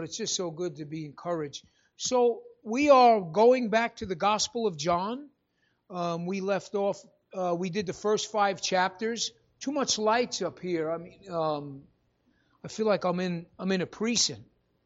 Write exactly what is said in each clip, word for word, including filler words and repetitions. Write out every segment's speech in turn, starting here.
It's just so good to be encouraged. So we are going back to the Gospel of John. Um, we left off, uh, we did the first five chapters. Too much lights up here. I mean, um, I feel like I'm in I'm in a precinct.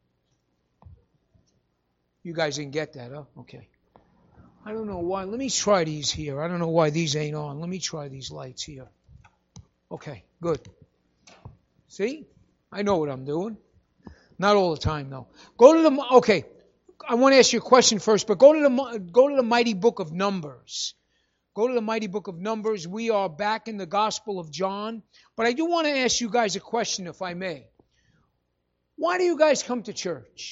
You guys didn't get that, huh? Okay. I don't know why. Let me try these here. I don't know why these ain't on. Let me try these lights here. Okay, good. See? I know what I'm doing. Not all the time, though. Go to the, okay, I want to ask you a question first, but go to the go to the mighty book of Numbers. Go to the mighty book of Numbers. We are back in the Gospel of John. But I do want to ask you guys a question, if I may. Why do you guys come to church?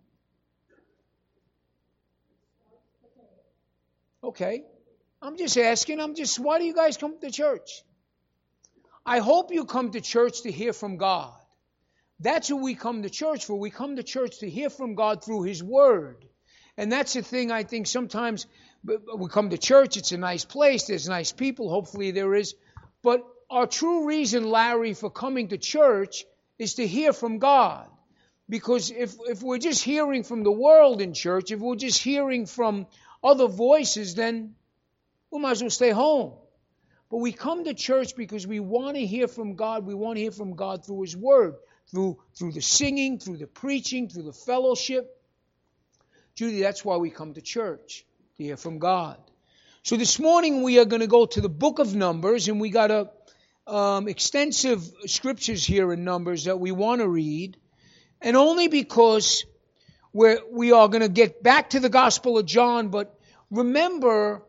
Okay. I'm just asking. I'm just, why do you guys come to church? I hope you come to church to hear from God. That's who we come to church for. We come to church to hear from God through His Word. And that's the thing I think sometimes we come to church, it's a nice place, there's nice people, hopefully there is. But our true reason, Larry, for coming to church is to hear from God. Because if, if we're just hearing from the world in church, if we're just hearing from other voices, then we might as well stay home. But we come to church because we want to hear from God. We want to hear from God through His Word, through, through the singing, through the preaching, through the fellowship. Judy, that's why we come to church, to hear from God. So this morning we are going to go to the book of Numbers, and we got a um, extensive scriptures here in Numbers that we want to read. And only because we're, we are going to get back to the Gospel of John, but remember,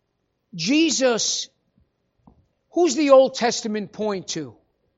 Jesus, who's the Old Testament point to?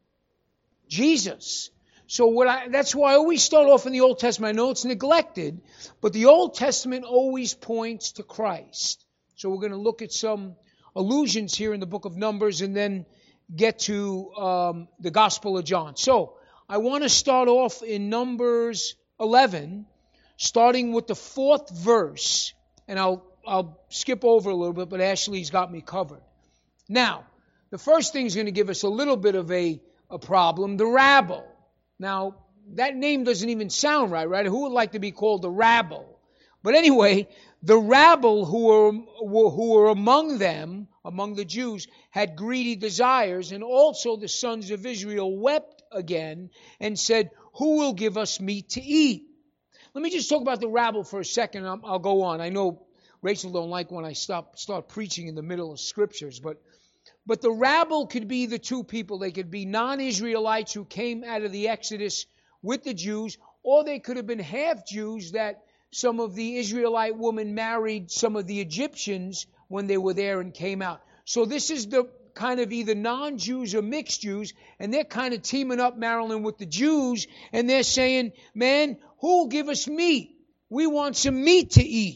Jesus. So what I, that's why I always start off in the Old Testament. I know it's neglected, but the Old Testament always points to Christ. So we're going to look at some allusions here in the book of Numbers and then get to um, the Gospel of John. So I want to start off in Numbers eleven, starting with the fourth verse, and I'll I'll skip over a little bit, but Ashley's got me covered. Now, the first thing is going to give us a little bit of a, a problem, the rabble. Now, that name doesn't even sound right, right? Who would like to be called the rabble? But anyway, the rabble who were, who were among them, among the Jews, had greedy desires, and also the sons of Israel wept again and said, who will give us meat to eat? Let me just talk about the rabble for a second, and I'll go on. I know Rachel don't like when I stop start preaching in the middle of scriptures, but But the rabble could be the two people. They could be non-Israelites who came out of the Exodus with the Jews, or they could have been half-Jews that some of the Israelite women married some of the Egyptians when they were there and came out. So this is the kind of either non-Jews or mixed Jews, and they're kind of teaming up, Marilyn, with the Jews, and they're saying, man, who will give us meat? We want some meat to eat.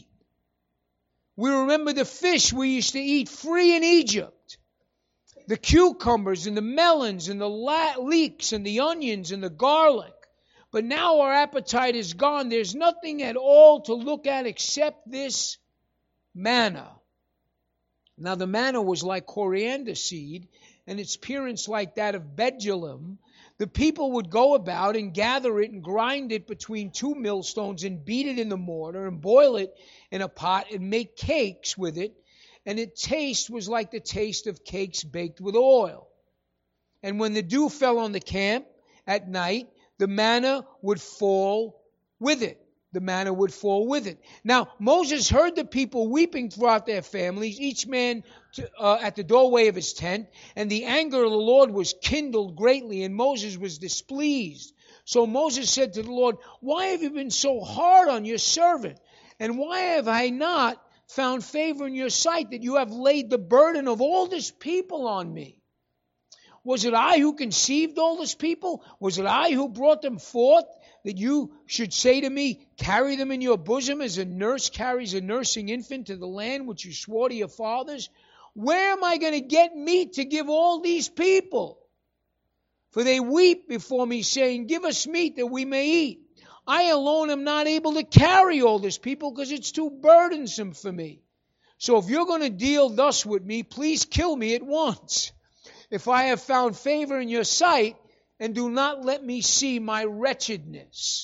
We remember the fish we used to eat free in Egypt. The cucumbers and the melons and the leeks and the onions and the garlic. But now our appetite is gone. There's nothing at all to look at except this manna. Now the manna was like coriander seed, and its appearance like that of bdellium. The people would go about and gather it and grind it between two millstones and beat it in the mortar and boil it in a pot and make cakes with it. And its taste was like the taste of cakes baked with oil. And when the dew fell on the camp at night, the manna would fall with it. The manna would fall with it. Now, Moses heard the people weeping throughout their families, each man to, uh, at the doorway of his tent, and the anger of the Lord was kindled greatly, and Moses was displeased. So Moses said to the Lord, why have you been so hard on your servant? And why have I not found favor in your sight that you have laid the burden of all this people on me? Was it I who conceived all this people? Was it I who brought them forth, that you should say to me, carry them in your bosom as a nurse carries a nursing infant to the land which you swore to your fathers? Where am I going to get meat to give all these people? For they weep before me, saying, give us meat that we may eat. I alone am not able to carry all this people because it's too burdensome for me. So if you're going to deal thus with me, please kill me at once. If I have found favor in your sight, and do not let me see my wretchedness.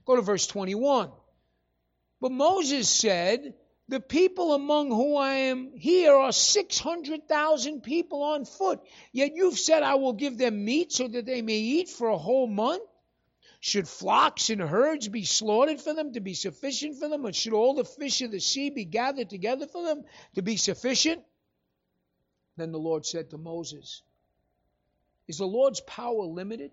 Go to verse twenty-one. But Moses said, the people among whom I am here are six hundred thousand people on foot. Yet you've said I will give them meat so that they may eat for a whole month. Should flocks and herds be slaughtered for them to be sufficient for them? Or should all the fish of the sea be gathered together for them to be sufficient? Then the Lord said to Moses, is the Lord's power limited?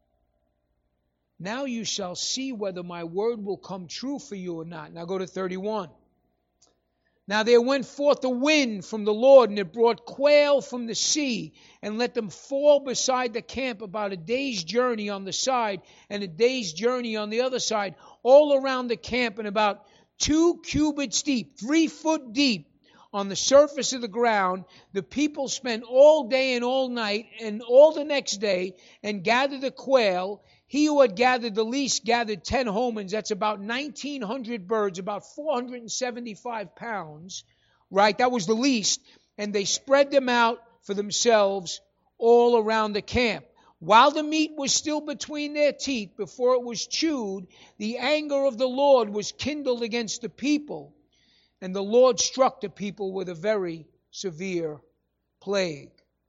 Now you shall see whether my word will come true for you or not. Now go to thirty-one. Now there went forth a wind from the Lord, and it brought quail from the sea, and let them fall beside the camp about a day's journey on the side, and a day's journey on the other side, all around the camp, and about two cubits deep, three foot deep, on the surface of the ground. The people spent all day and all night, and all the next day, and gathered the quail. He who had gathered the least gathered ten homins. That's about nineteen hundred birds, about four hundred seventy-five pounds, right? That was the least. And they spread them out for themselves all around the camp. While the meat was still between their teeth, before it was chewed, the anger of the Lord was kindled against the people. And the Lord struck the people with a very severe plague.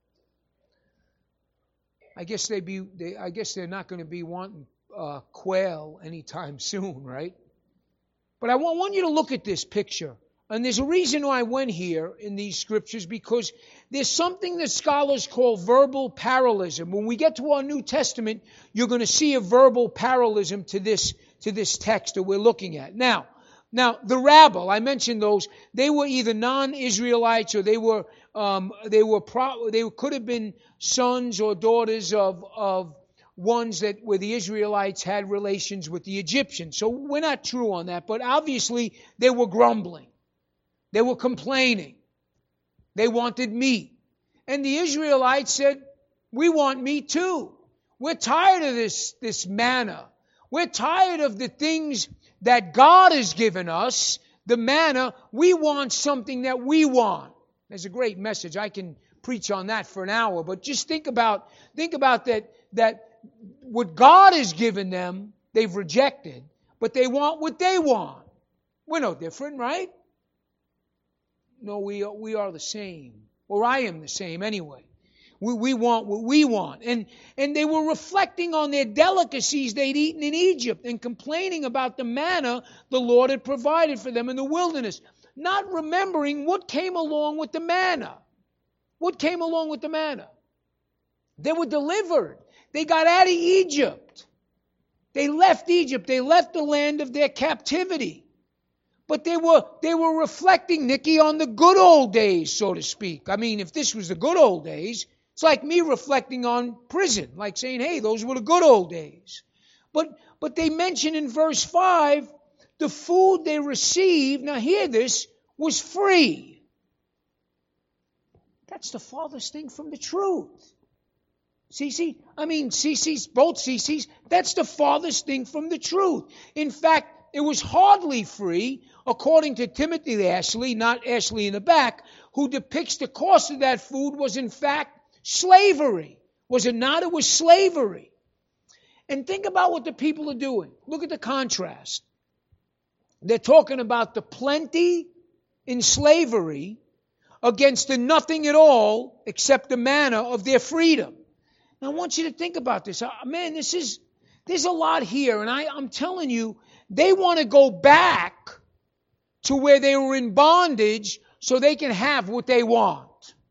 I guess they be. They, I guess they're not going to be wanting uh, quail anytime soon, right? But I want, want you to look at this picture, and there's a reason why I went here in these scriptures, because there's something that scholars call verbal parallelism. When we get to our New Testament, you're going to see a verbal parallelism to this to this text that we're looking at now. Now, the rabble, I mentioned those, they were either non-Israelites or they were um, they were pro- they could have been sons or daughters of of ones that where the Israelites had relations with the Egyptians. So we're not true on that, but obviously they were grumbling. They were complaining. They wanted meat. And the Israelites said, we want meat too. We're tired of this, this manna. We're tired of the things that God has given us, the manna. We want something that we want. There's a great message. I can preach on that for an hour, but just think about think about that that what God has given them, they've rejected, but they want what they want. We're no different, right? No, we are, we are the same. Or I am the same anyway. We, we want what we want. And, and they were reflecting on their delicacies they'd eaten in Egypt and complaining about the manna the Lord had provided for them in the wilderness, not remembering what came along with the manna. What came along with the manna? They were delivered. They got out of Egypt. They left Egypt. They left the land of their captivity. But they were they were reflecting, Nikki, on the good old days, so to speak. I mean, if this was the good old days, it's like me reflecting on prison, like saying, hey, those were the good old days. But but they mention in verse five, the food they received, now hear this, was free. That's the farthest thing from the truth. C C, I mean, C C's, both C C's, that's the farthest thing from the truth. In fact, it was hardly free, according to Timothy Ashley, not Ashley in the back, who depicts the cost of that food was in fact slavery. Was it not? It was slavery. And think about what the people are doing. Look at the contrast. They're talking about the plenty in slavery against the nothing at all except the manna of their freedom. Now, I want you to think about this. Man, this is, there's a lot here. And I, I'm telling you, they want to go back to where they were in bondage so they can have what they want.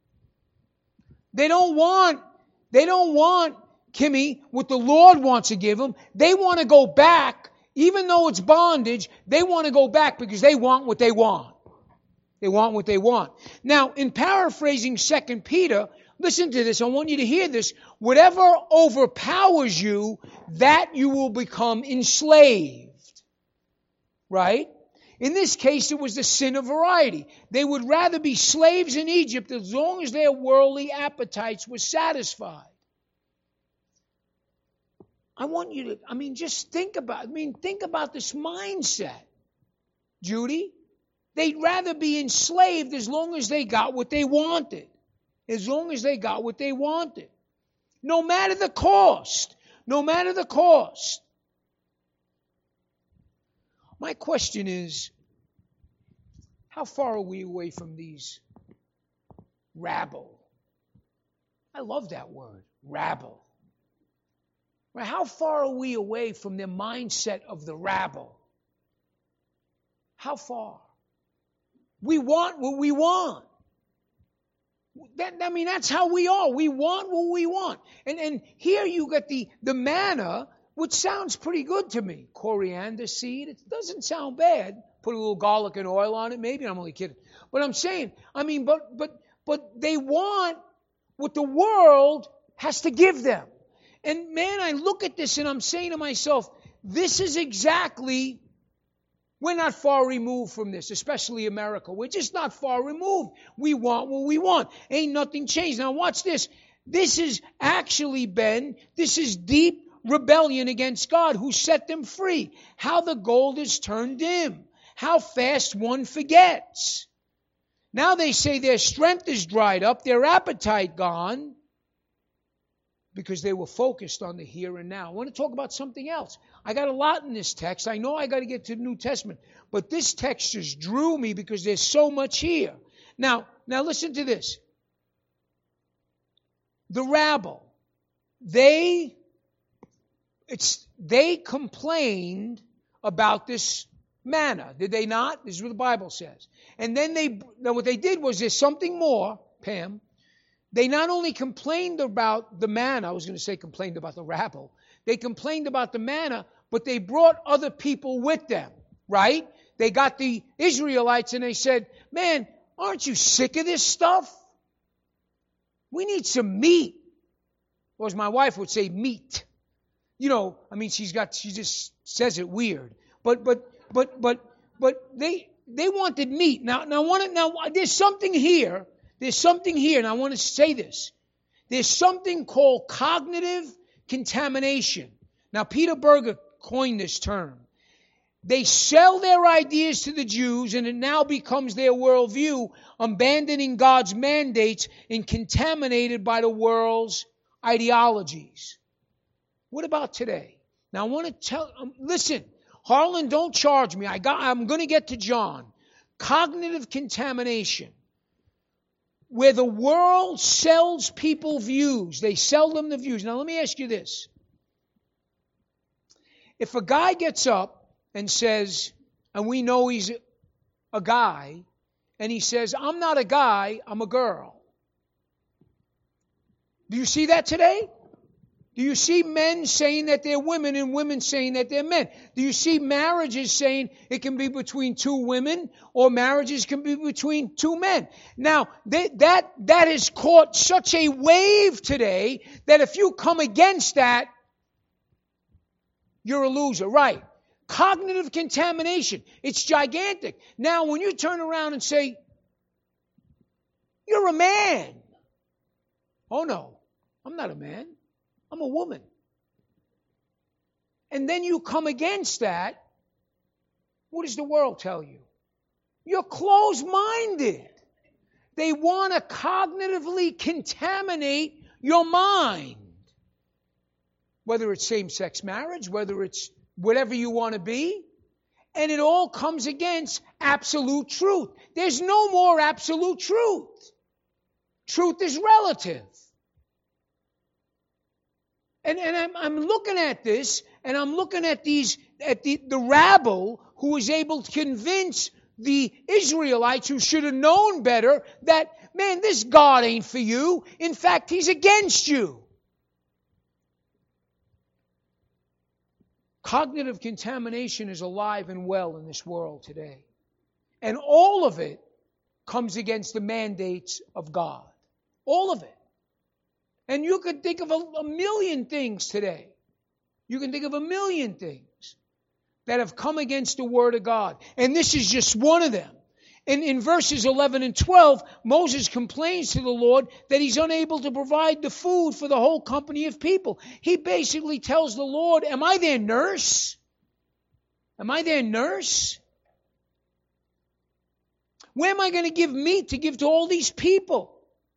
They don't want, they don't want, Kimmy, what the Lord wants to give them. They want to go back, even though it's bondage, they want to go back because they want what they want. They want what they want. Now, in paraphrasing Second Peter, listen to this. I want you to hear this. Whatever overpowers you, that you will become enslaved. Right? In this case, it was the sin of variety. They would rather be slaves in Egypt as long as their worldly appetites were satisfied. I want you to, I mean, just think about, I mean, think about this mindset, Judy. They'd rather be enslaved as long as they got what they wanted. As long as they got what they wanted. No matter the cost. No matter the cost. My question is, how far are we away from these rabble? I love that word, rabble. Right? How far are we away from the mindset of the rabble? How far? We want what we want. That, I mean, that's how we are. We want what we want. And and here you get the, the manna, which sounds pretty good to me. Coriander seed, it doesn't sound bad. Put a little garlic and oil on it, maybe. I'm only kidding. But I'm saying, I mean, but but but they want what the world has to give them. And man, I look at this and I'm saying to myself, this is exactly, we're not far removed from this, especially America. We're just not far removed. We want what we want. Ain't nothing changed. Now watch this. This is actually, Ben, this is deep rebellion against God who set them free. How the gold is turned dim. How fast one forgets. Now they say their strength is dried up, their appetite gone, because they were focused on the here and now. I want to talk about something else. I got a lot in this text. I know I got to get to the New Testament, but this text just drew me because there's so much here. Now, now listen to this. The rabble, they, it's, they complained about this manna, did they not? This is what the Bible says. And then they, now what they did was there's something more, Pam. They not only complained about the manna, I was going to say complained about the rabble. They complained about the manna, but they brought other people with them, right? They got the Israelites and they said, man, aren't you sick of this stuff? We need some meat. Or as my wife would say, meat. You know, I mean, she's got, she just says it weird. But, but, but, but, but they, they wanted meat. Now, now, I want to, now, there's something here. There's something here, and I want to say this. There's something called cognitive contamination. Now, Peter Berger coined this term. They sell their ideas to the Jews, and it now becomes their worldview, abandoning God's mandates and contaminated by the world's ideologies. What about today? Now, I want to tell, um, listen, Harlan, don't charge me. I got, I'm going to get to John. Cognitive contamination. Where the world sells people views. They sell them the views. Now let me ask you this. If a guy gets up and says, and we know he's a guy, and he says, I'm not a guy, I'm a girl. Do you see that today? Do you see men saying that they're women and women saying that they're men? Do you see marriages saying it can be between two women or marriages can be between two men? Now, they, that that has caught such a wave today that if you come against that, you're a loser, right? Cognitive contamination. It's gigantic. Now, when you turn around and say, you're a man. Oh, no, I'm not a man. I'm a woman. And then you come against that, what does the world tell you? You're closed-minded. They want to cognitively contaminate your mind. Whether it's same-sex marriage, whether it's whatever you want to be. And it all comes against absolute truth. There's no more absolute truth. Truth is relative. And, and I'm, I'm looking at this, and I'm looking at these, at the, the rabble who was able to convince the Israelites who should have known better that, man, this God ain't for you. In fact, he's against you. Cognitive contamination is alive and well in this world today. And all of it comes against the mandates of God. All of it. And you can think of a, a million things today. You can think of a million things that have come against the Word of God. And this is just one of them. In, in verses eleven and twelve, Moses complains to the Lord that he's unable to provide the food for the whole company of people. He basically tells the Lord, am I their nurse? Am I their nurse? Where am I going to give meat to give to all these people?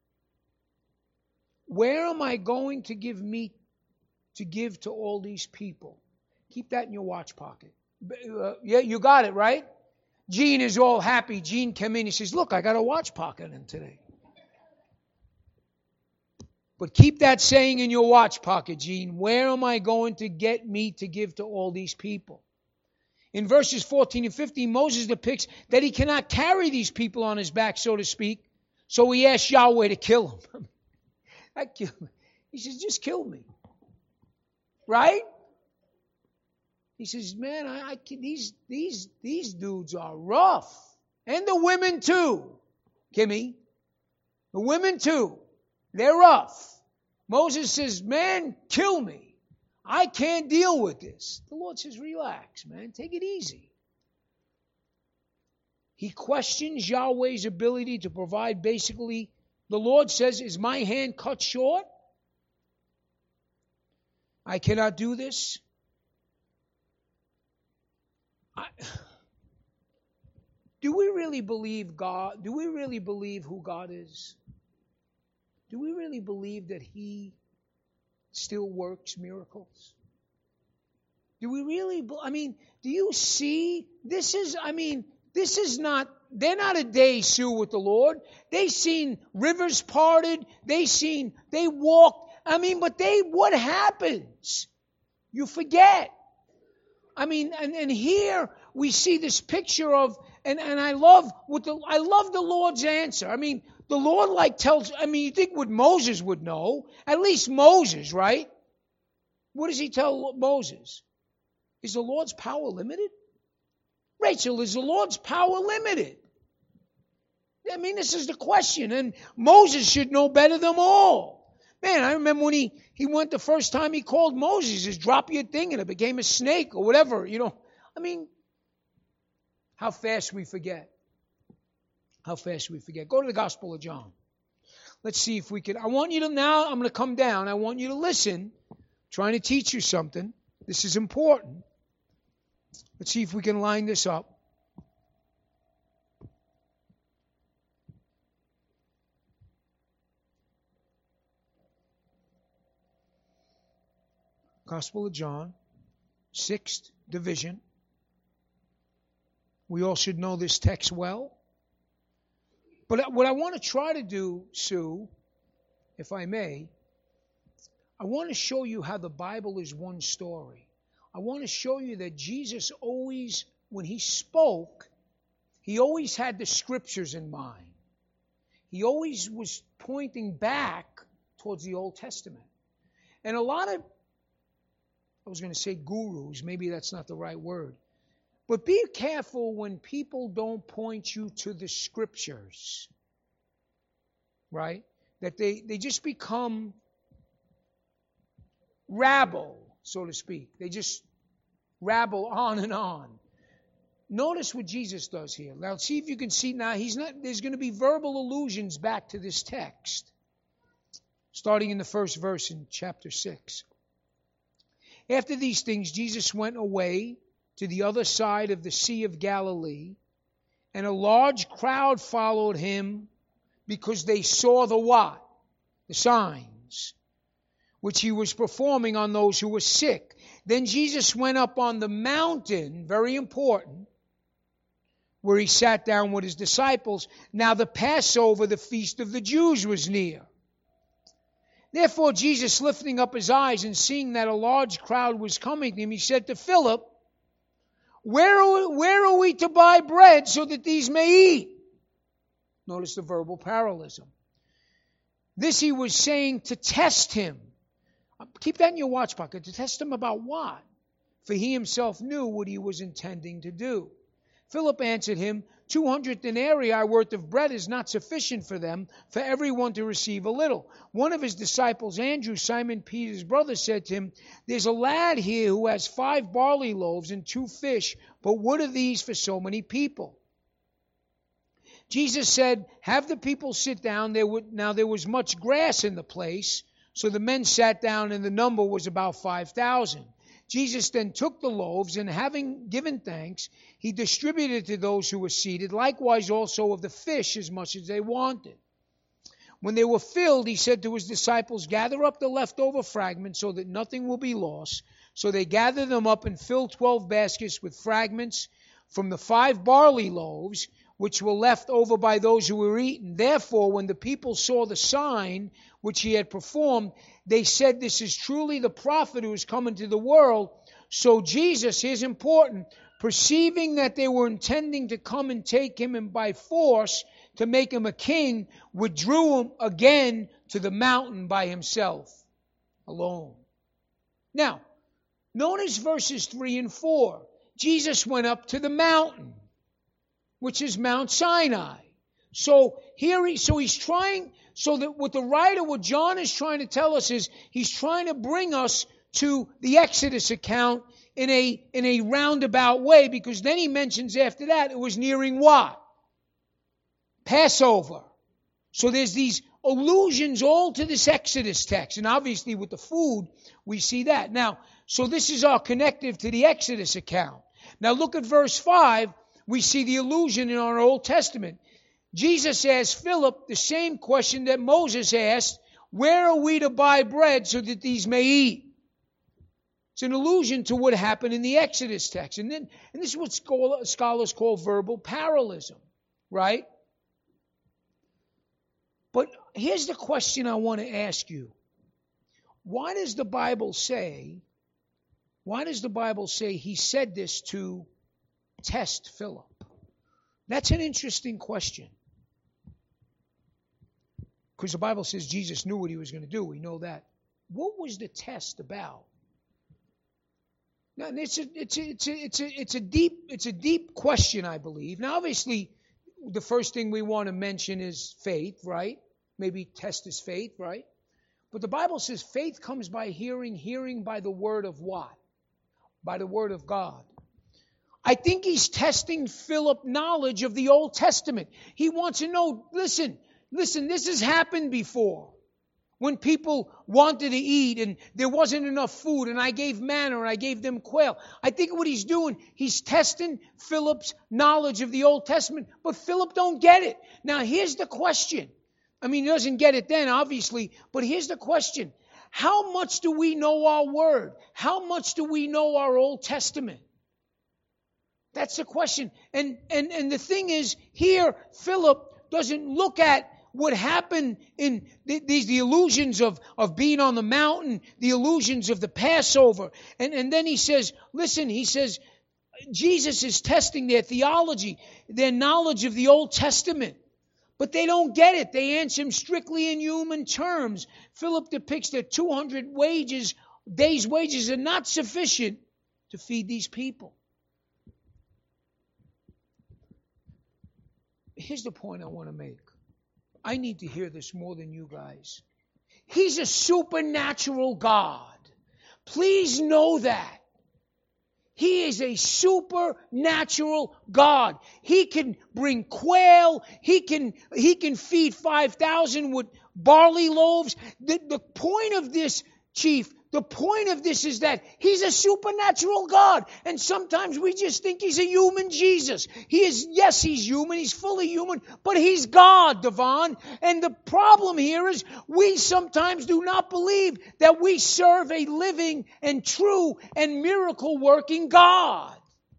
Where am I going to give meat to give to all these people? Keep that in your watch pocket. Uh, yeah, you got it, right? Gene is all happy. Gene came in. He says, look, I got a watch pocket in today. But keep that saying in your watch pocket, Gene. Where am I going to get meat to give to all these people? In verses fourteen and fifteen, Moses depicts that he cannot carry these people on his back, so to speak. So he asks Yahweh to kill him. I kill him. He says, just kill me. Right? He says, man, I, I these these these dudes are rough. And the women too, Kimmy. The women too. They're rough. Moses says, man, kill me. I can't deal with this. The Lord says, relax, man. Take it easy. He questions Yahweh's ability to provide. Basically, the Lord says, is my hand cut short? I cannot do this. I, do we really believe God? Do we really believe who God is? Do we really believe that He still works miracles? Do we really, I mean, do you see, this is, I mean, this is not, they're not a day, Sue, with the Lord. They seen rivers parted. They seen, they walked. I mean, but they, what happens? You forget. I mean, and, and here we see this picture of, and, and I love what the, I love the Lord's answer. I mean, the Lord like tells, I mean, you think what Moses would know, at least Moses, right? What does he tell Moses? Is the Lord's power limited? Rachel, is the Lord's power limited? I mean, this is the question, and Moses should know better than all. Man, I remember when he, he went the first time he called Moses, he says, drop your thing, and it became a snake or whatever, you know. I mean, how fast we forget. How fast we forget. Go to the Gospel of John. Let's see if we can. I want you to now, I'm going to come down. I want you to listen. I'm trying to teach you something. This is important. Let's see if we can line this up. Gospel of John, sixth division. We all should know this text well. But what I want to try to do, Sue, if I may, I want to show you how the Bible is one story. I want to show you that Jesus always, when he spoke, he always had the scriptures in mind. He always was pointing back towards the Old Testament. And a lot of, I was going to say gurus, maybe that's not the right word. But be careful when people don't point you to the scriptures, right? That they, they just become rabble, so to speak. They just rabble on and on. Notice what Jesus does here. Now, see if you can see now. He's not. There's going to be verbal allusions back to this text, starting in the first verse in chapter six. After these things, Jesus went away to the other side of the Sea of Galilee, and a large crowd followed him because they saw the what? The signs, which he was performing on those who were sick. Then Jesus went up on the mountain, very important, where he sat down with his disciples. Now the Passover, the feast of the Jews, was near. Therefore Jesus, lifting up his eyes and seeing that a large crowd was coming to him, he said to Philip, Where are, we, where are we to buy bread so that these may eat? Notice the verbal parallelism. This he was saying to test him. Keep that in your watch pocket. To test him about what? For he himself knew what he was intending to do. Philip answered him, Two hundred denarii worth of bread is not sufficient for them, for everyone to receive a little. One of his disciples, Andrew, Simon Peter's brother, said to him, There's a lad here who has five barley loaves and two fish, but what are these for so many people? Jesus said, Have the people sit down. There would, now there was much grass in the place, so the men sat down, and the number was about five thousand. Jesus then took the loaves, and having given thanks, he distributed to those who were seated, likewise also of the fish as much as they wanted. When they were filled, he said to his disciples, Gather up the leftover fragments so that nothing will be lost. So they gathered them up and filled twelve baskets with fragments from the five barley loaves, which were left over by those who were eaten. Therefore, when the people saw the sign which he had performed, they said, this is truly the prophet who is come into the world. So Jesus, here's important, perceiving that they were intending to come and take him and by force to make him a king, withdrew him again to the mountain by himself, alone. Now, notice verses three and four. Jesus went up to the mountain, which is Mount Sinai. So here he, so he's trying, so that what the writer, what John is trying to tell us is, he's trying to bring us to the Exodus account in a, in a roundabout way, because then he mentions after that it was nearing what? Passover. So there's these allusions all to this Exodus text. And obviously with the food, we see that. Now, so this is our connective to the Exodus account. Now look at verse five. We see the allusion in our Old Testament. Jesus asked Philip the same question that Moses asked, where are we to buy bread so that these may eat? It's an allusion to what happened in the Exodus text. And then, and this is what scholars call verbal parallelism, right? But here's the question I want to ask you. Why does the Bible say, why does the Bible say he said this to test Philip? That's an interesting question. Because the Bible says Jesus knew what he was going to do. We know that. What was the test about? Now, it's a, it's a, it's a, it's a, it's a deep, it's a deep question, I believe. Now, obviously, the first thing we want to mention is faith, right? Maybe test his faith, right? But the Bible says faith comes by hearing, hearing by the word of what? By the word of God. I think he's testing Philip's knowledge of the Old Testament. He wants to know, listen, listen, this has happened before. When people wanted to eat and there wasn't enough food and I gave manna or I gave them quail. I think what he's doing, he's testing Philip's knowledge of the Old Testament, but Philip don't get it. Now here's the question. I mean, he doesn't get it then, obviously, but here's the question. How much do we know our word? How much do we know our Old Testament? That's the question. And, and, and the thing is, here, Philip doesn't look at what happened in these, the illusions of, of being on the mountain, the illusions of the Passover. And, and then he says, listen, he says, Jesus is testing their theology, their knowledge of the Old Testament. But they don't get it. They answer him strictly in human terms. Philip depicts that two hundred wages, days' wages are not sufficient to feed these people. Here's the point I want to make. I need to hear this more than you guys. He's a supernatural God. Please know that. He is a supernatural God. He can bring quail. He can, he can feed five thousand with barley loaves. The, the point of this, Chief, the point of this is that he's a supernatural God. And sometimes we just think he's a human Jesus. He is, yes, he's human. He's fully human, but he's God, Devon. And the problem here is we sometimes do not believe that we serve a living and true and miracle working God.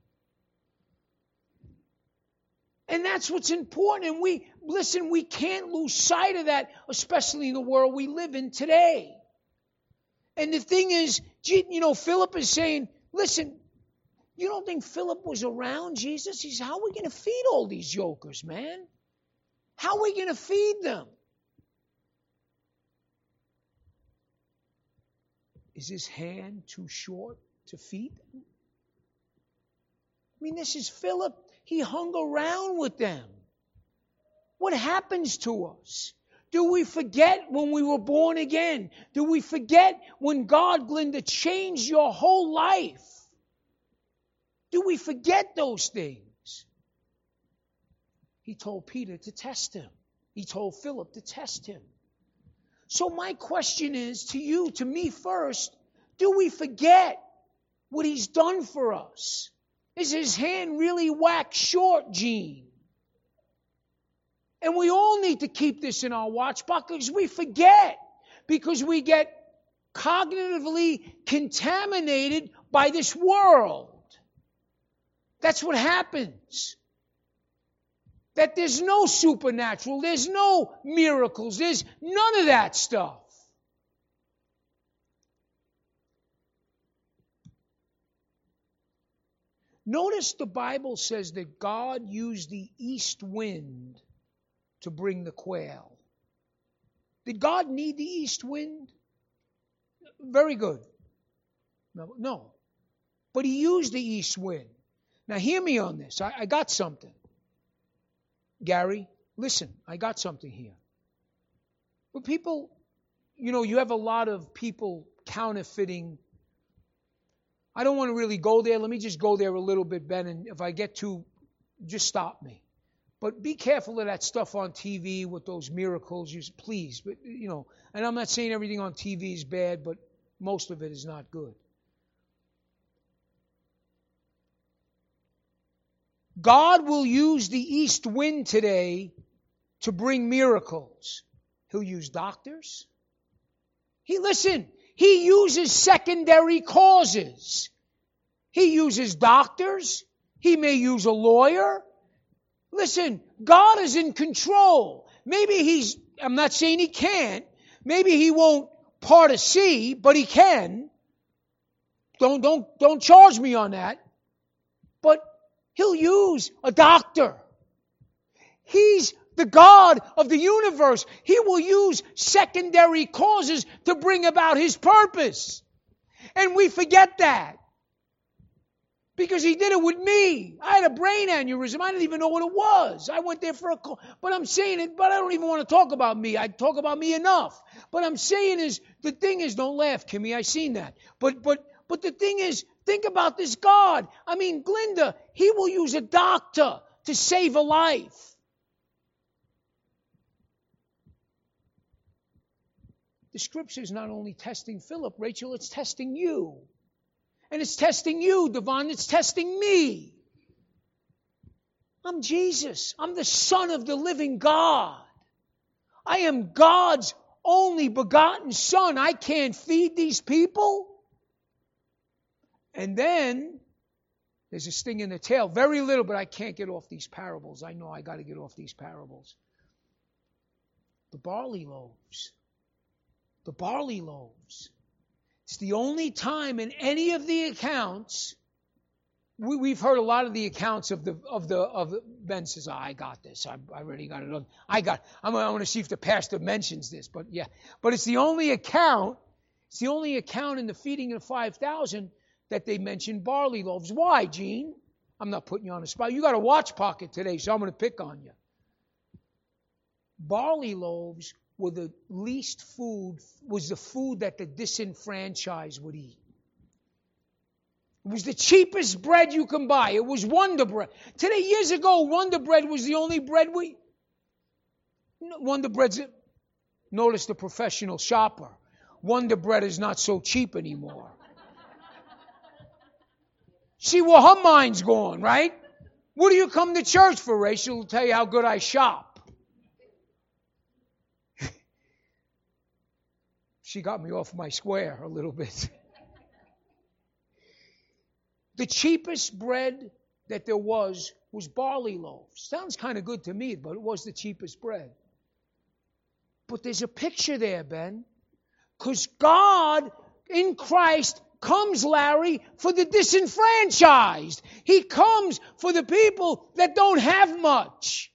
And that's what's important. And we, listen, we can't lose sight of that, especially in the world we live in today. And the thing is, you know, Philip is saying, listen, you don't think Philip was around Jesus? He said, how are we going to feed all these jokers, man? How are we going to feed them? Is his hand too short to feed them? I mean, this is Philip. He hung around with them. What happens to us? Do we forget when we were born again? Do we forget when God, Glinda, changed your whole life? Do we forget those things? He told Peter to test him. He told Philip to test him. So my question is to you, to me first, do we forget what he's done for us? Is his hand really waxed short, Gene? And we all need to keep this in our watch box because we forget, because we get cognitively contaminated by this world. That's what happens. That there's no supernatural, there's no miracles, there's none of that stuff. Notice the Bible says that God used the east wind to bring the quail. Did God need the east wind? Very good. No, no. But he used the east wind. Now hear me on this. I, I got something. Gary, listen, I got something here. But people, you know, you have a lot of people counterfeiting. I don't want to really go there. Let me just go there a little bit, Ben, and if I get too, just stop me. But be careful of that stuff on T V with those miracles, you, please. But, you know, and I'm not saying everything on T V is bad, but most of it is not good. God will use the east wind today to bring miracles. He'll use doctors. He listen, he uses secondary causes. He uses doctors. He may use a lawyer. Listen, God is in control. Maybe he's, I'm not saying he can't. Maybe he won't part a sea, but he can. Don't, don't, don't charge me on that. But he'll use a doctor. He's the God of the universe. He will use secondary causes to bring about his purpose. And we forget that. Because he did it with me. I had a brain aneurysm. I didn't even know what it was. I went there for a call. But I'm saying it, but I don't even want to talk about me. I talk about me enough. But I'm saying is, the thing is, don't laugh, Kimmy. I seen that. But, but, but the thing is, think about this God. I mean, Glinda, he will use a doctor to save a life. The scripture is not only testing Philip, Rachel, it's testing you. And it's testing you, Devon. It's testing me. I'm Jesus. I'm the Son of the living God. I am God's only begotten Son. I can't feed these people. And then there's a sting in the tail. Very little, but I can't get off these parables. I know I got to get off these parables. The barley loaves. The barley loaves. It's the only time in any of the accounts, we, we've heard a lot of the accounts of the, of the, of the, Ben says, oh, I got this. I, I already got it. I got, I'm, I want to see if the pastor mentions this, but yeah. But it's the only account, it's the only account in the feeding of five thousand that they mention barley loaves. Why, Gene? I'm not putting you on the spot. You got a watch pocket today, so I'm going to pick on you. Barley loaves were the least food, was the food that the disenfranchised would eat. It was the cheapest bread you can buy. It was Wonder Bread. Today, years ago, Wonder Bread was the only bread we... Wonder Bread's... Notice the professional shopper. Wonder Bread is not so cheap anymore. See where her mind's going, right? What do you come to church for, Rachel? She'll tell you how good I shop. She got me off my square a little bit. The cheapest bread that there was was barley loaves. Sounds kind of good to me, but it was the cheapest bread. But there's a picture there, Ben. Because God in Christ comes, Larry, for the disenfranchised. He comes for the people that don't have much.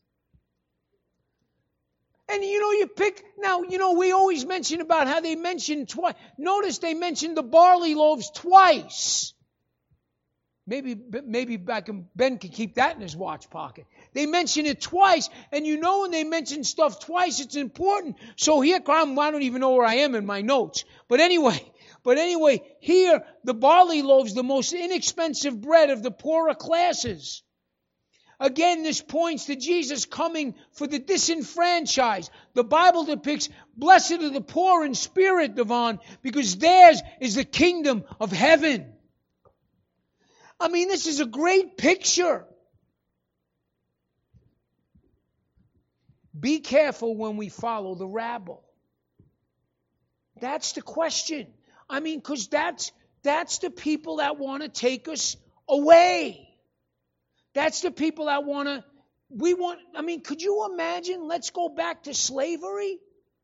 And, you know, you pick, now, you know, we always mention about how they mentioned twice. Notice they mentioned the barley loaves twice. Maybe, maybe back in, Ben can keep that in his watch pocket. They mention it twice, and you know when they mention stuff twice, it's important. So here, I'm, I don't even know where I am in my notes. But anyway, but anyway, here, the barley loaves, the most inexpensive bread of the poorer classes. Again, this points to Jesus coming for the disenfranchised. The Bible depicts, blessed are the poor in spirit, Devon, because theirs is the kingdom of heaven. I mean, this is a great picture. Be careful when we follow the rabble. That's the question. I mean, because that's, that's the people that want to take us away. That's the people that want to, we want, I mean, could you imagine, let's go back to slavery?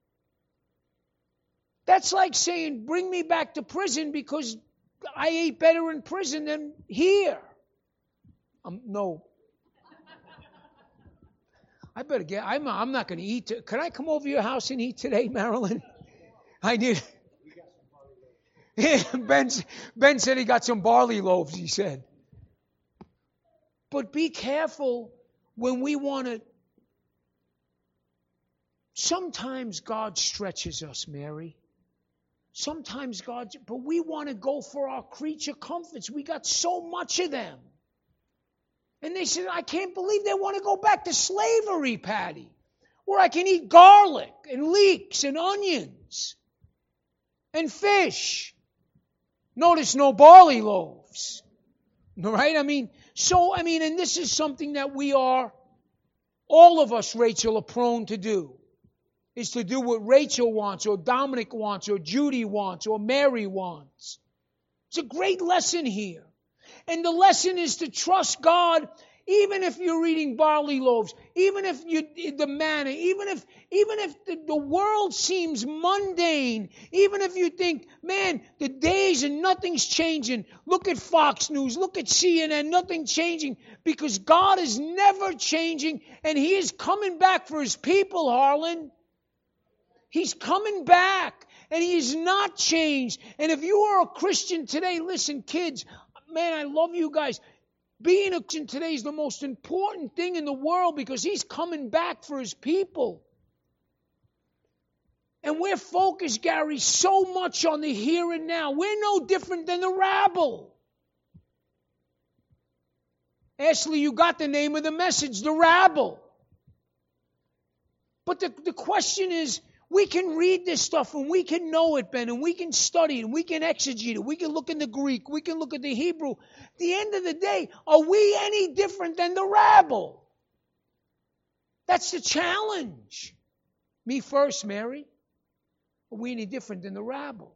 That's like saying, bring me back to prison because I ate better in prison than here. Um, no. I better get, I'm, I'm not going to eat. Can I come over to your house and eat today, Marilyn? I need. ben, ben said he got some barley loaves, he said. But be careful when we want to. Sometimes God stretches us, Mary. Sometimes God, but we want to go for our creature comforts. We got so much of them. And they said, I can't believe they want to go back to slavery, Patty, where I can eat garlic and leeks and onions and fish. Notice no barley loaves. Right? I mean, so, I mean, and this is something that we are, all of us, Rachel, are prone to do. Is to do what Rachel wants, or Dominic wants, or Judy wants, or Mary wants. It's a great lesson here. And the lesson is to trust God, even if you're eating barley loaves, even if you the manna, even if even if the, the world seems mundane, even if you think, man, the days and nothing's changing. Look at Fox News, look at C N N, nothing changing, because God is never changing, and He is coming back for His people, Harlan. He's coming back, and He is not changed. And if you are a Christian today, listen, kids, man, I love you guys. Being a Christian today is the most important thing in the world because He's coming back for His people. And we're focused, Gary, so much on the here and now. We're no different than the rabble. Ashley, you got the name of the message, the rabble. But the, the question is, we can read this stuff and we can know it, Ben, and we can study it, and we can exegete it, we can look in the Greek, we can look at the Hebrew. At the end of the day, are we any different than the rabble? That's the challenge. Me first, Mary. Are we any different than the rabble?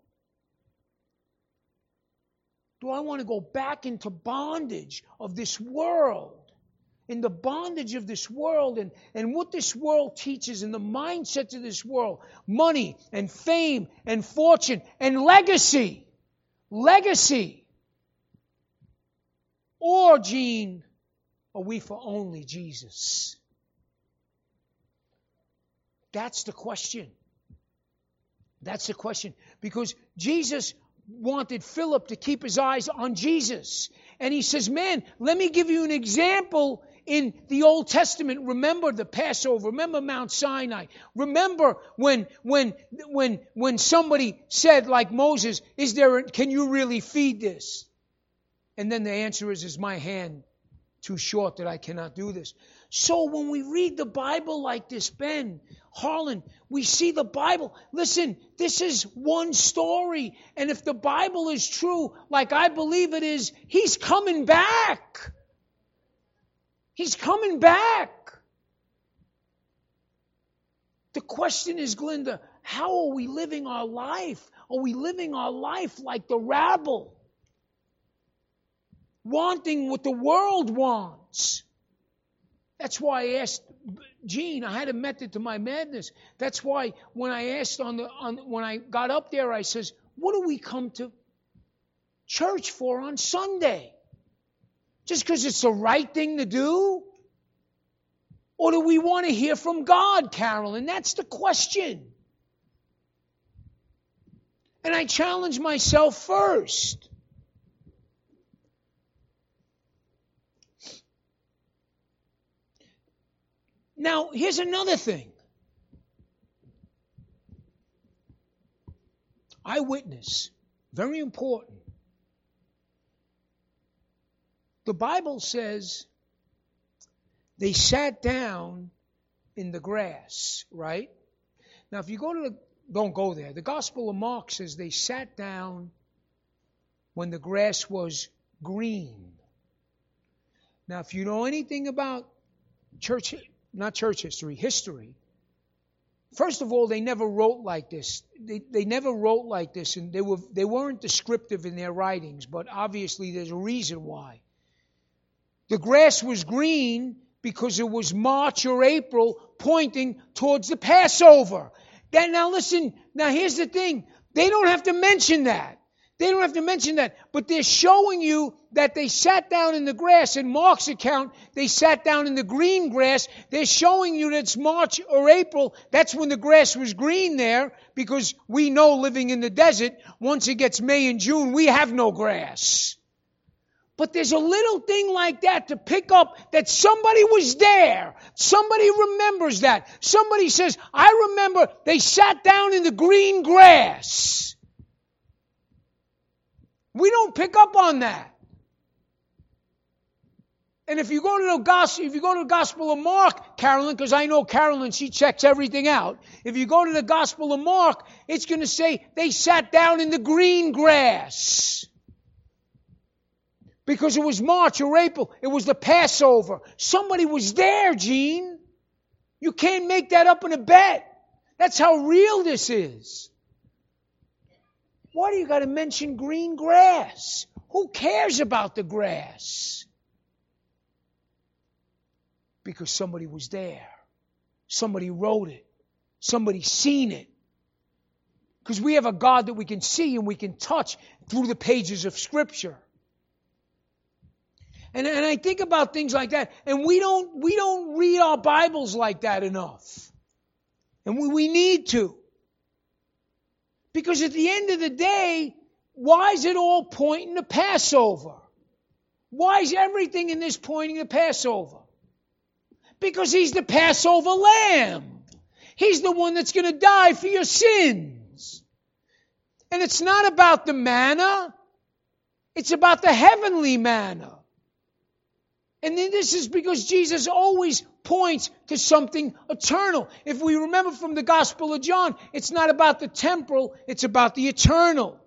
Do I want to go back into bondage of this world? In the bondage of this world and, and what this world teaches and the mindsets of this world. Money and fame and fortune and legacy. Legacy. Or, Gene, are we for only Jesus? That's the question. That's the question. Because Jesus wanted Philip to keep his eyes on Jesus. And he says, man, let me give you an example in the Old Testament. Remember the Passover. Remember Mount Sinai. Remember when when when when somebody said, like Moses, is there a, can you really feed this? And then the answer is, is my hand too short that I cannot do this? So when we read the Bible like this, Ben, Harlan, we see the Bible. Listen, this is one story. And if the Bible is true, like I believe it is, He's coming back. He's coming back. The question is, Glinda, how are we living our life? Are we living our life like the rabble? Wanting what the world wants. That's why I asked Gene, I had a method to my madness. That's why when I asked on the on when I got up there, I says, what do we come to church for on Sunday? Just because it's the right thing to do? Or do we want to hear from God, Carolyn? That's the question. And I challenge myself first. Now, here's another thing. Eyewitness. Very important. The Bible says they sat down in the grass, right? Now, if you go to the, don't go there. The Gospel of Mark says they sat down when the grass was green. Now, if you know anything about church, not church history, history, First of all, they never wrote like this. They, they never wrote like this, and they were they weren't descriptive in their writings, but obviously there's a reason why. The grass was green because it was March or April, pointing towards the Passover. Then, now listen, now here's the thing. They don't have to mention that. They don't have to mention that. But they're showing you that they sat down in the grass. In Mark's account, they sat down in the green grass. They're showing you that it's March or April. That's when the grass was green there, because we know, living in the desert, once it gets May and June, we have no grass. But there's a little thing like that to pick up that somebody was there. Somebody remembers that. Somebody says, I remember they sat down in the green grass. We don't pick up on that. And if you go to the gospel, if you go to the Gospel of Mark, Carolyn, because I know Carolyn, she checks everything out. If you go to the Gospel of Mark, it's going to say they sat down in the green grass. Because it was March or April. It was the Passover. Somebody was there, Gene. You can't make that up in a bet. That's how real this is. Why do you got to mention green grass? Who cares about the grass? Because somebody was there. Somebody wrote it. Somebody seen it. Because we have a God that we can see and we can touch through the pages of Scripture. And, and I think about things like that, and we don't we don't read our Bibles like that enough. And we, we need to. Because at the end of the day, why is it all pointing to Passover? Why is everything in this pointing to Passover? Because he's the Passover lamb. He's the one that's going to die for your sins. And it's not about the manna. It's about the heavenly manna. And then this is because Jesus always points to something eternal. If we remember from the Gospel of John, it's not about the temporal, it's about the eternal.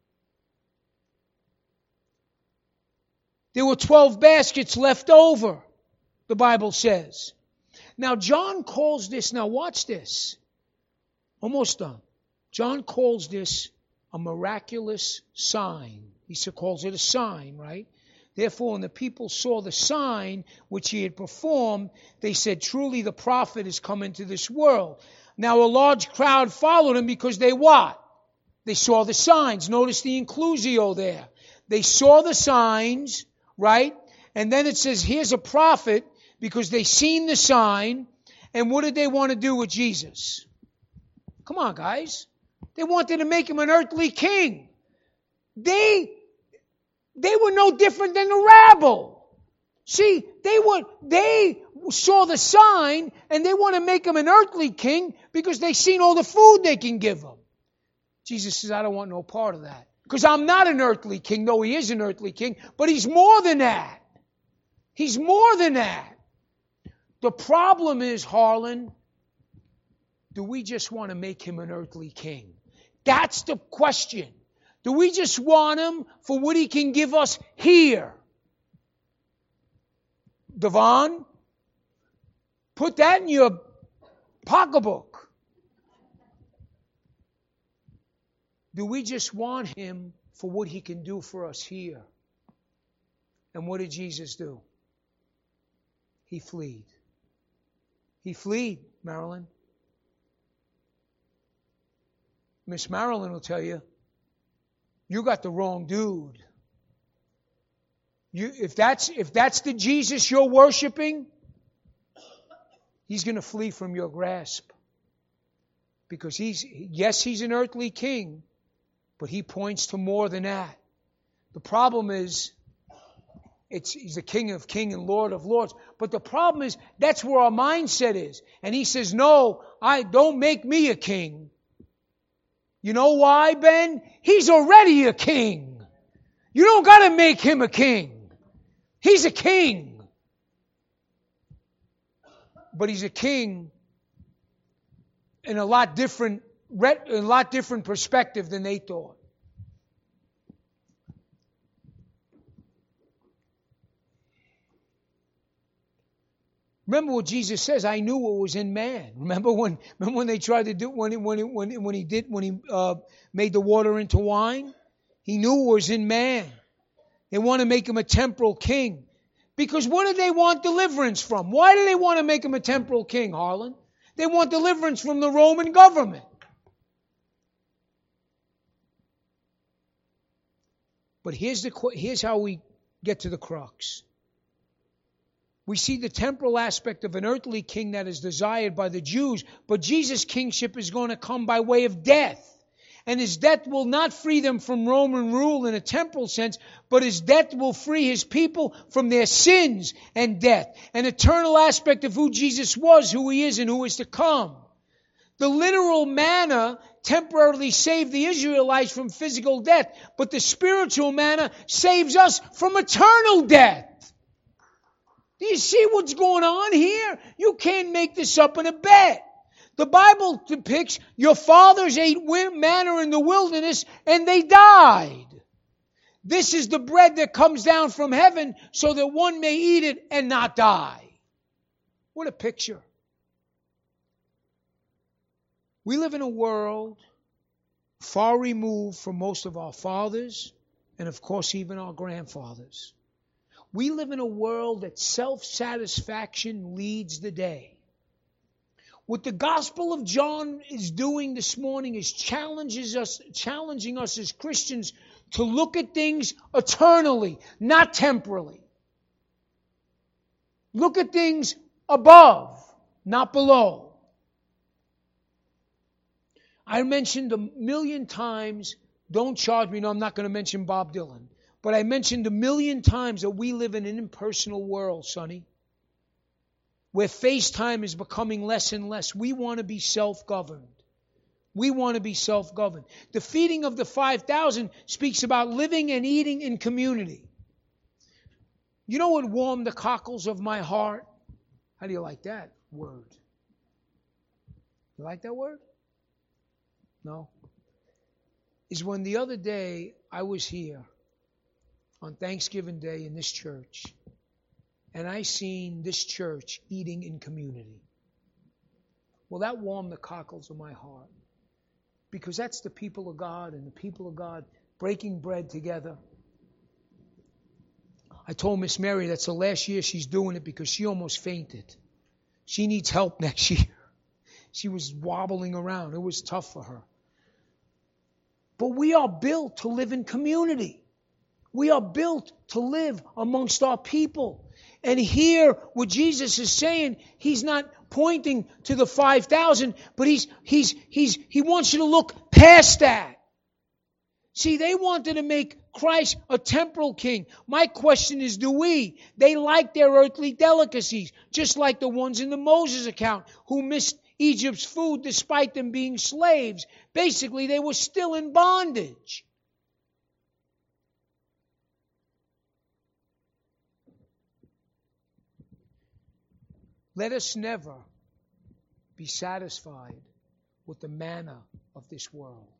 There were twelve baskets left over, the Bible says. Now John calls this, now watch this, almost done. John calls this a miraculous sign. He calls it a sign, right? Therefore, when the people saw the sign which he had performed, they said, truly the prophet has come into this world. Now a large crowd followed him because they what? They saw the signs. Notice the inclusio there. They saw the signs, right? And then it says, here's a prophet, because they seen the sign. And what did they want to do with Jesus? Come on, guys. They wanted to make him an earthly king. They They were no different than the rabble. See, they were they saw the sign and they want to make him an earthly king because they seen all the food they can give him. Jesus says, I don't want no part of that. Because I'm not an earthly king. No, he is an earthly king, but he's more than that. He's more than that. The problem is, Harlan, do we just want to make him an earthly king? That's the question. Do we just want him for what he can give us here? Devon, put that in your pocketbook. Do we just want him for what he can do for us here? And what did Jesus do? He fled. He fled, Marilyn. Miss Marilyn will tell you, you got the wrong dude. You, if that's if that's the Jesus you're worshiping, he's going to flee from your grasp. Because he's yes, he's an earthly king, but he points to more than that. The problem is, it's he's the King of Kings and Lord of Lords. But the problem is, that's where our mindset is. And he says, no, I don't make me a king. You know why, Ben? He's already a king. You don't got to make him a king. He's a king. But he's a king in a lot different, a lot different perspective than they thought. Remember what Jesus says, I knew what was in man. Remember when remember when they tried to do when he, when he, when he, when he did when he uh, made the water into wine? He knew what was in man. They want to make him a temporal king. Because what do they want deliverance from? Why do they want to make him a temporal king, Harlan? They want deliverance from the Roman government. But here's the here's how we get to the crux. We see the temporal aspect of an earthly king that is desired by the Jews, but Jesus' kingship is going to come by way of death. And his death will not free them from Roman rule in a temporal sense, but his death will free his people from their sins and death. An eternal aspect of who Jesus was, who he is, and who is to come. The literal manna temporarily saved the Israelites from physical death, but the spiritual manna saves us from eternal death. Do you see what's going on here? You can't make this up in a bet. The Bible depicts your fathers ate manna in the wilderness and they died. This is the bread that comes down from heaven so that one may eat it and not die. What a picture. We live in a world far removed from most of our fathers and, of course, even our grandfathers. We live in a world that self-satisfaction leads the day. What the Gospel of John is doing this morning is challenges us, challenging us as Christians to look at things eternally, not temporally. Look at things above, not below. I mentioned a million times, don't charge me, no, I'm not going to mention Bob Dylan, but I mentioned a million times that we live in an impersonal world, Sonny, where FaceTime is becoming less and less. We want to be self-governed. We want to be self-governed. The feeding of the five thousand speaks about living and eating in community. You know what warmed the cockles of my heart? How do you like that word? You like that word? No? Is when the other day I was here on Thanksgiving Day in this church, and I seen this church eating in community. Well, that warmed the cockles of my heart. Because that's the people of God and the people of God breaking bread together. I told Miss Mary that's the last year she's doing it because she almost fainted. She needs help next year. She was wobbling around. It was tough for her. But we are built to live in community. We are built to live amongst our people. And here, what Jesus is saying, he's not pointing to the five thousand, but he's, he's, he's, he wants you to look past that. See, they wanted to make Christ a temporal king. My question is, do we? They like their earthly delicacies, just like the ones in the Moses account who missed Egypt's food despite them being slaves. Basically, they were still in bondage. Let us never be satisfied with the manna of this world.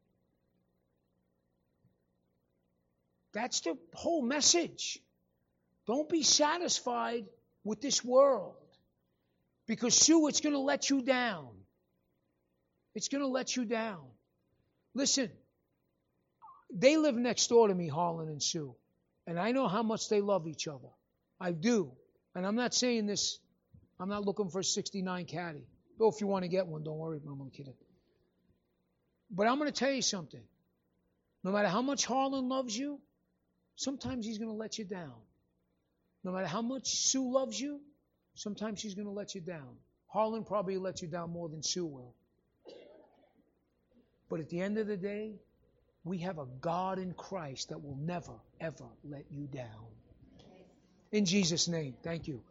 That's the whole message. Don't be satisfied with this world. Because, Sue, it's going to let you down. It's going to let you down. Listen, they live next door to me, Harlan and Sue. And I know how much they love each other. I do. And I'm not saying this, I'm not looking for a sixty-nine caddy. Though if you want to get one, don't worry, I'm only kidding. But I'm going to tell you something. No matter how much Harlan loves you, sometimes he's going to let you down. No matter how much Sue loves you, sometimes she's going to let you down. Harlan probably let you down more than Sue will. But at the end of the day, we have a God in Christ that will never, ever let you down. In Jesus' name, thank you.